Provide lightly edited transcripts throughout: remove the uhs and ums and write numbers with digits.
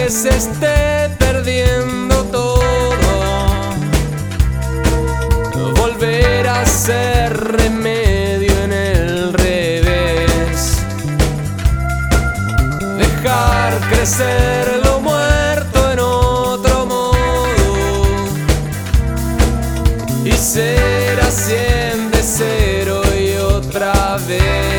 que se esté perdiendo todo, volver a ser remedio en el revés, dejar crecer lo muerto en otro modo y ser así de cero y otra vez.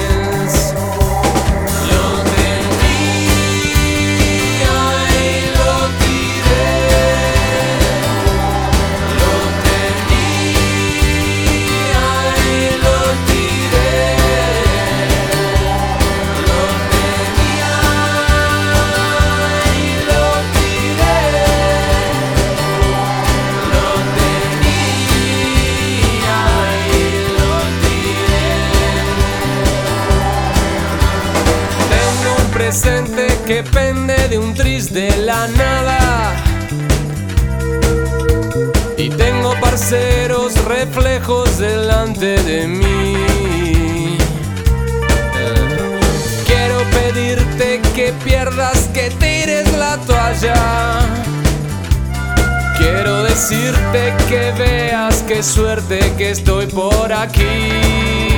Presente que pende de un tris de la nada, y tengo parceros reflejos delante de mí. Quiero pedirte que pierdas, que tires la toalla. Quiero decirte que veas qué suerte que estoy por aquí.